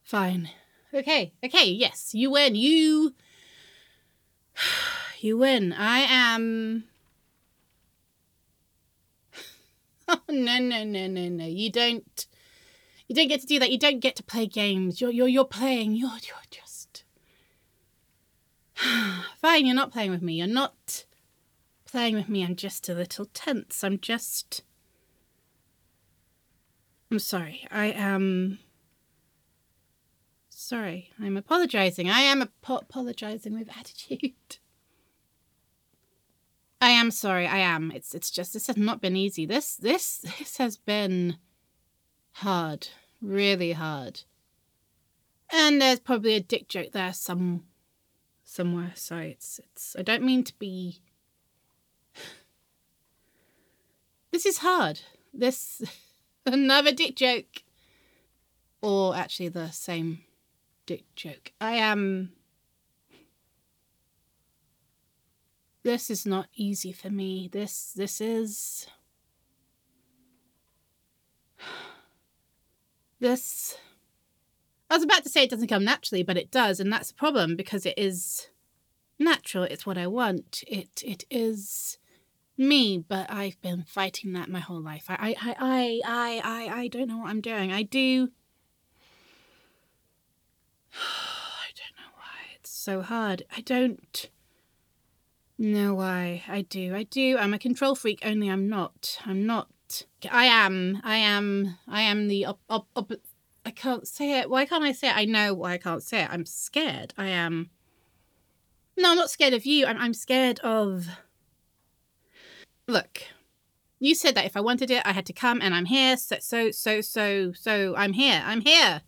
Fine. Okay, yes, you win. You win. I am... Oh, no. You don't get to do that. You don't get to play games. You're playing. You're just... Fine, you're not playing with me. You're not playing with me. I'm just a little tense. I'm sorry. I am... Sorry, I'm apologizing. I am apologizing with attitude. I am sorry. I am. It's just, this has not been easy. This has been hard, really hard. And there's probably a dick joke there somewhere. So it's. I don't mean to be. This is hard. This another dick joke, or actually the same dick joke. I am... This is not easy for me. This is... This... I was about to say it doesn't come naturally, but it does, and that's a problem because it is natural. It's what I want. It is me, but I've been fighting that my whole life. I don't know what I'm doing. I do... I don't know why it's so hard. I don't know why. I do. I'm a control freak, only I'm not. I am the I can't say it. Why can't I say it? I know why I can't say it. I'm scared. I am... No, I'm not scared of you. I'm scared of... Look, you said that if I wanted it, I had to come, and I'm here. So I'm here. I'm here.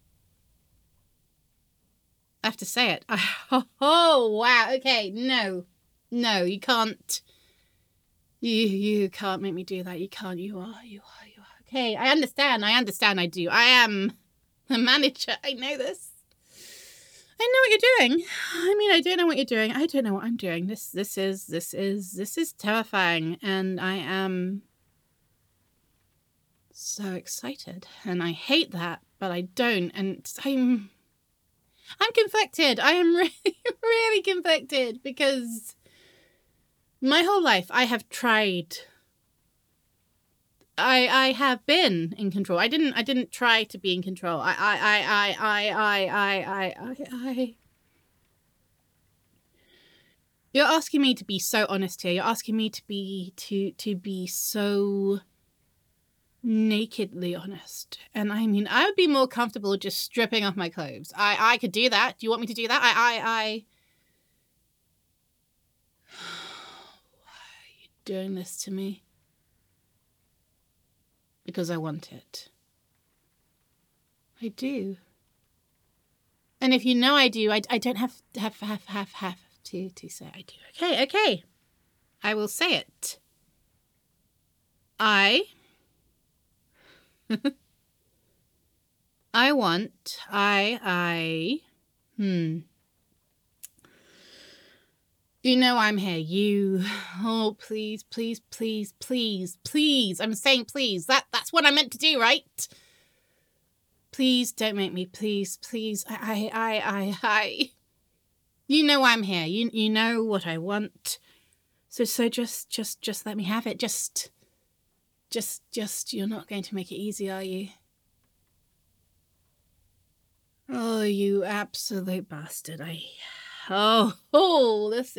I have to say it. Oh, wow. Okay, no, you can't. You can't make me do that. You can't. You are. Okay, I understand. I do. I am the manager. I know this. I know what you're doing. I mean, I don't know what you're doing. I don't know what I'm doing. This is terrifying, and I am so excited, and I hate that, but I don't, and I'm conflicted. I am really, really conflicted because my whole life I have tried. I have been in control. I didn't try to be in control. You're asking me to be so honest here. You're asking me to be so nakedly honest. And I mean, I would be more comfortable just stripping off my clothes. I could do that. Do you want me to do that? Why are you doing this to me? Because I want it. I do. And if you know I do, I don't have to say I do. Okay. I will say it. I want, You know I'm here. Oh, please. I'm saying please. That's what I meant to do, right? Please don't make me, please. You know I'm here. You know what I want. So just let me have it. Just, you're not going to make it easy, are you? Oh, you absolute bastard. This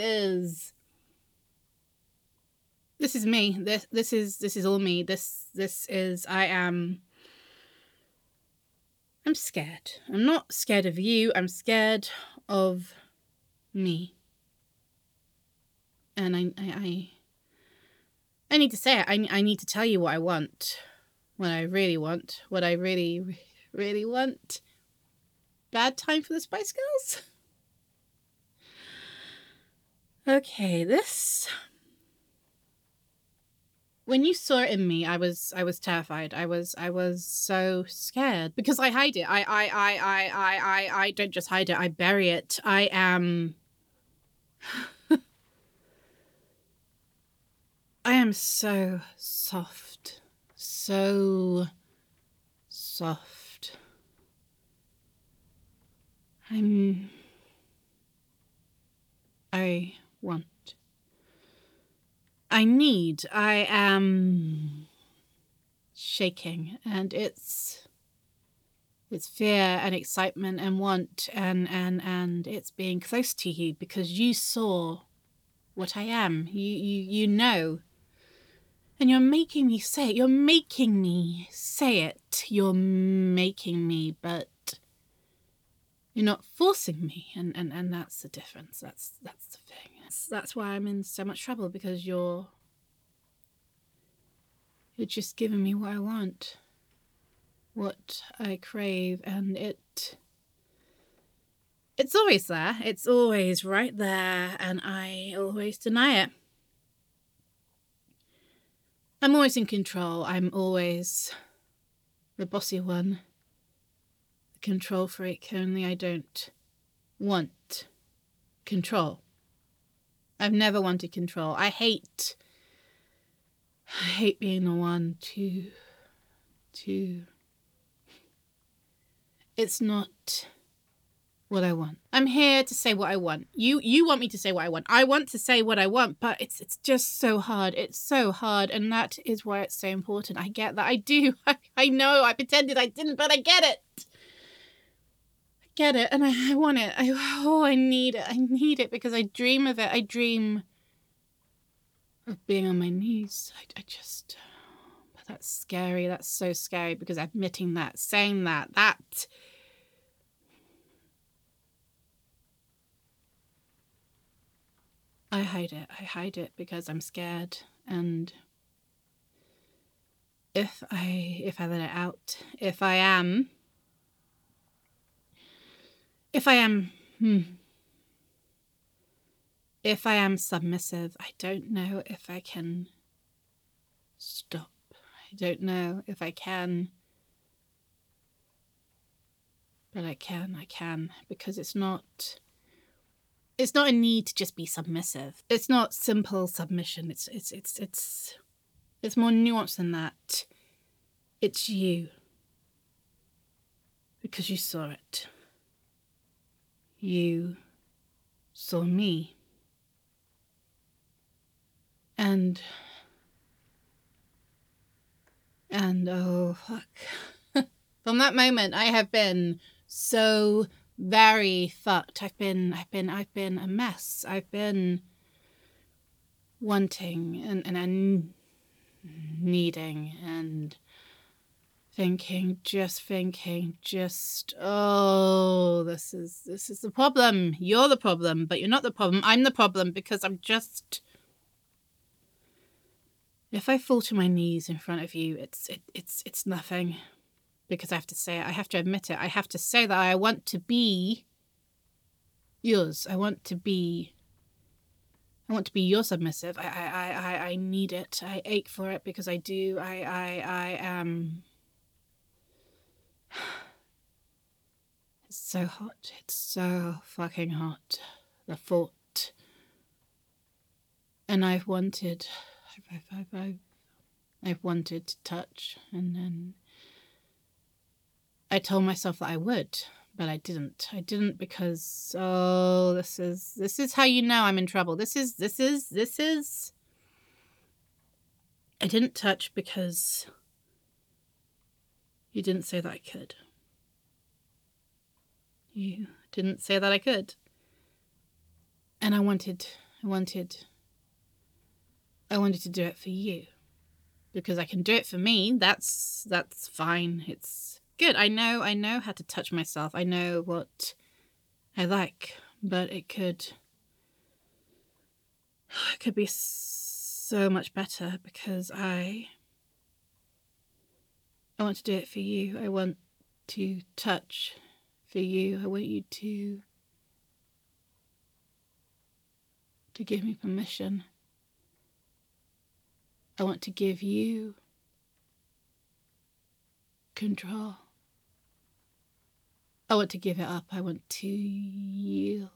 is me. This is all me. This is, I'm scared. I'm not scared of you. I'm scared of me. And I need to say it. I need to tell you what I want. What I really want. What I really, really want. Bad time for the Spice Girls? Okay, when you saw it in me, I was terrified. I was so scared because I hide it. I don't just hide it. I bury it. I am. I am so soft. So soft. I want. I am shaking, and it's fear and excitement and want and it's being close to you because you saw what I am. You know. And you're making me say it. You're making me say it. You're making me, but you're not forcing me. And that's the difference. That's the thing. That's why I'm in so much trouble, because you're just giving me what I want, what I crave, and it's always there. It's always right there, and I always deny it. I'm always in control. I'm always the bossy one, the control freak, only I don't want control. I've never wanted control. I hate being the one to it's not what I want. I'm here to say what I want. You want me to say what I want. I want to say what I want, but it's just so hard. It's so hard, and that is why it's so important. I get that. I do. I know. I pretended I didn't, but I get it. I get it, and I want it. I need it. I need it because I dream of it. I dream of being on my knees. I just... But that's scary. That's so scary, because admitting that, saying that... I hide it. I hide it because I'm scared. And if I let it out, if I am submissive, I don't know if I can stop. I don't know if I can. But I can, because it's not a need to just be submissive. It's not simple submission. It's more nuanced than that. It's you. Because you saw it. You saw me. And oh fuck. From that moment I have been so very fucked. I've been a mess. I've been wanting and needing and thinking, oh, this is the problem. You're the problem, but you're not the problem. I'm the problem, because I'm just... If I fall to my knees in front of you, it's nothing. Because I have to say it. I have to admit it. I have to say that I want to be yours. I want to be your submissive. I need it. I ache for it, because I do. I am... It's so hot. It's so fucking hot. The thought. And I've wanted to touch, and then I told myself that I would, but I didn't. I didn't because, oh, this is how you know I'm in trouble. This is. I didn't touch because you didn't say that I could. You didn't say that I could. And I wanted to do it for you. Because I can do it for me. That's fine. It's good. I know how to touch myself. I know what I like, but it could be so much better, because I want to do it for you. I want to touch for you. I want you to give me permission. I want to give you control. I want to give it up. I want to yield.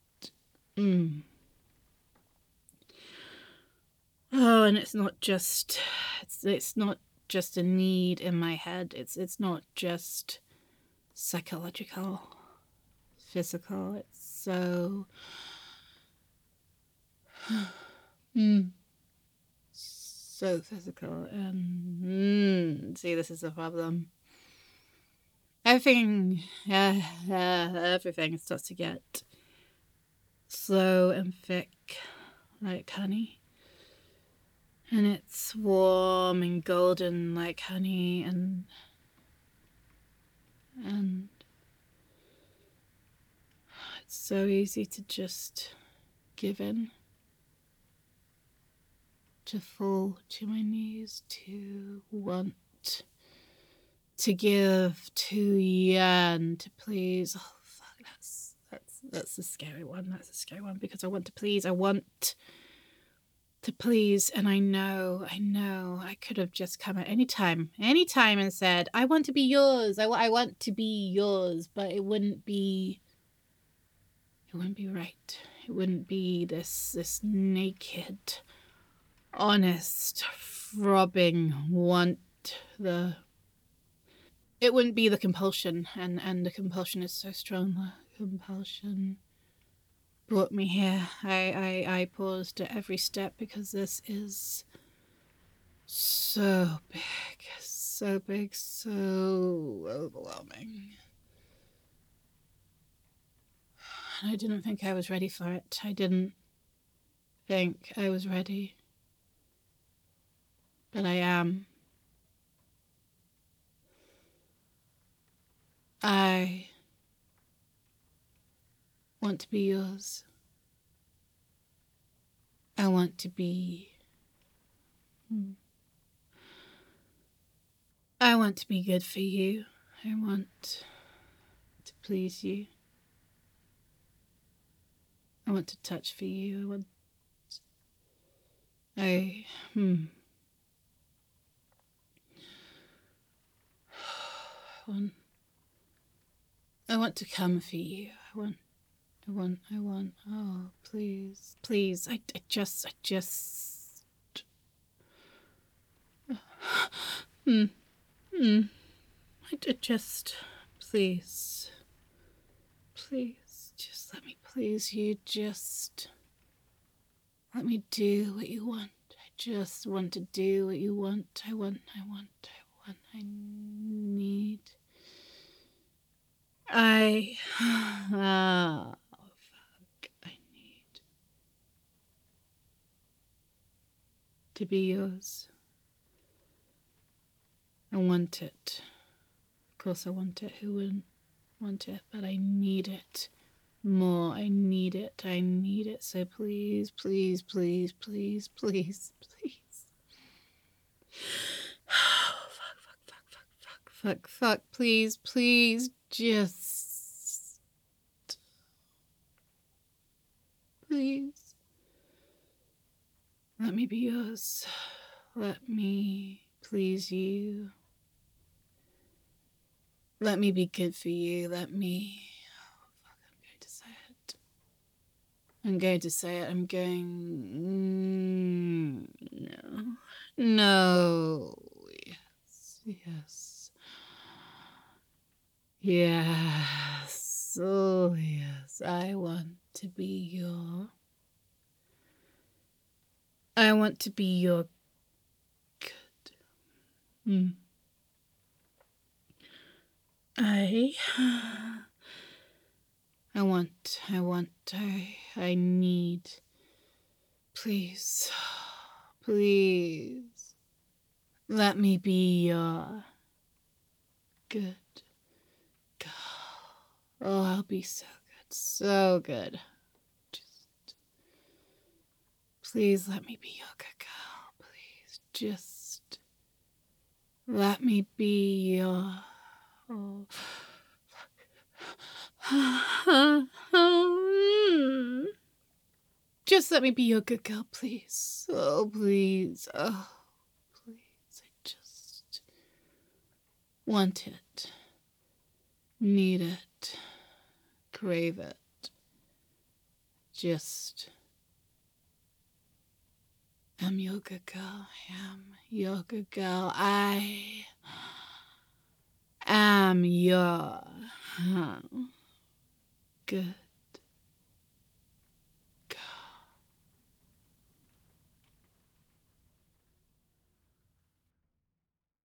Oh, and it's not just a need in my head. It's not just psychological physical. It's so so physical. And see, this is the problem. Everything starts to get slow and thick like honey. And it's warm and golden like honey, and it's so easy to just give in, to fall to my knees, to want to give, to yearn, to please. Oh fuck, that's a scary one. That's a scary one, because I want to please. I want to please, and I know I could have just come at any time and said, I want to be yours. I want to be yours, but it wouldn't be right. It wouldn't be this naked, honest, throbbing want. It wouldn't be the compulsion, and the compulsion is so strong. The compulsion brought me here. I paused at every step, because this is so big, so overwhelming. I didn't think I was ready for it. I didn't think I was ready. But I am. I want to be yours. I want to be... I want to be good for you. I want to please you. I want to touch for you. I want to come for you. I want. Oh, please. I just. I just. Please, just let me please you. Just let me do what you want. I just want to do what you want. I need. I need to be yours. I want it. Of course I want it. Who wouldn't want it? But I need it more. I need it. So please. Fuck. Please. Just. Please. Let me be yours. Let me please you. Let me be good for you. Let me... Oh, fuck, I'm going to say it. I'm going... No. Yes. Oh, yes. I want to be your good. I need, please, let me be your good girl. Oh, I'll be so good. Just, please let me be your good girl. Please, just let me be your... Oh, just let me be your good girl, please. Oh, please. Oh, please. I just want it. Need it. Crave it. Just... I'm your good girl. I am your good girl. I am your... Good.